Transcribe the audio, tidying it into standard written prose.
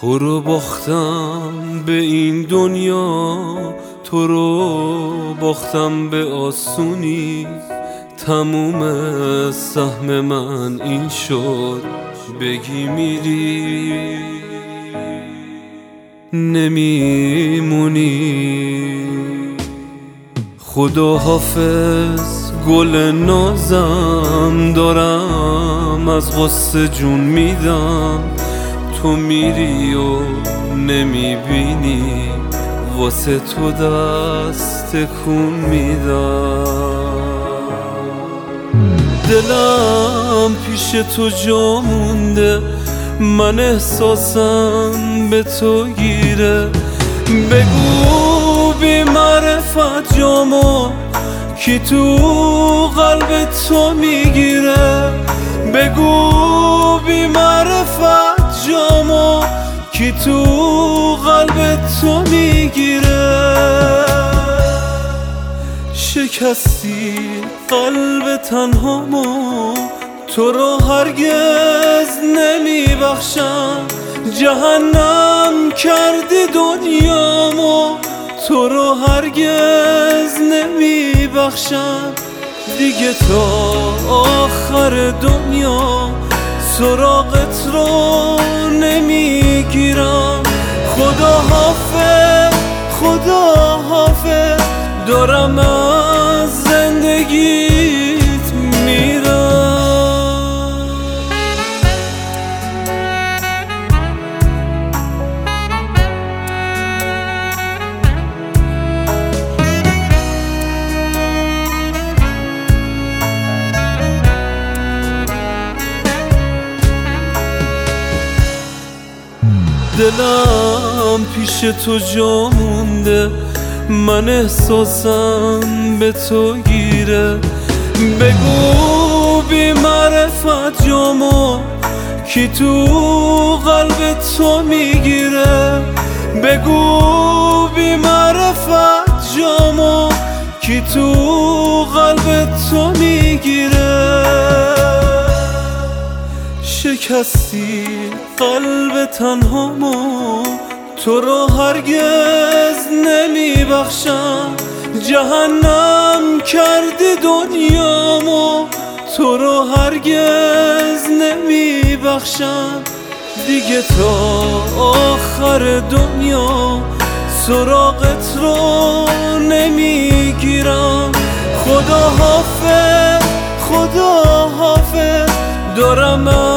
تو رو باختم به این دنیا، تو رو باختم به آسونی. تموم سهم من این شد، بگی میری نمیمونی. خدا حافظ گل نازم، دارم از غصه جون میدم. تو میری و نمیبینی، واسه تو دست تکون میدم. دلم پیش تو جا مونده، من احساسم به تو گیره. بگو بی معرفت جامو کی تو قلب تو میگیره. بگو بی معرفت جامو کی تو قلب تو میگیره. شکستی قلب تنهامو، تو رو هرگز نمیبخشم. جهنم کردی دنیامو، تو رو هرگز نمیبخشم. دیگه تا آخر دنیا سراغت رو نمیگیرم. خدا حافظ، خدا حافظ، دارم از زندگیت میرم. دلم پیش تو جا مونده، من احساسم به تو گیره. بگو بی معرفت جامو کی تو قلب تو میگیره. بگو بی معرفت جامو کی تو قلب تو میگیره. شکستی قلب تنهامو، تو رو هرگز نمیبخشم. جهنم کردی دنیامو، تو رو هرگز نمیبخشم. دیگه تا آخر دنیا سراغت رو نمیگیرم. خدا حافظ، خدا حافظ، دارم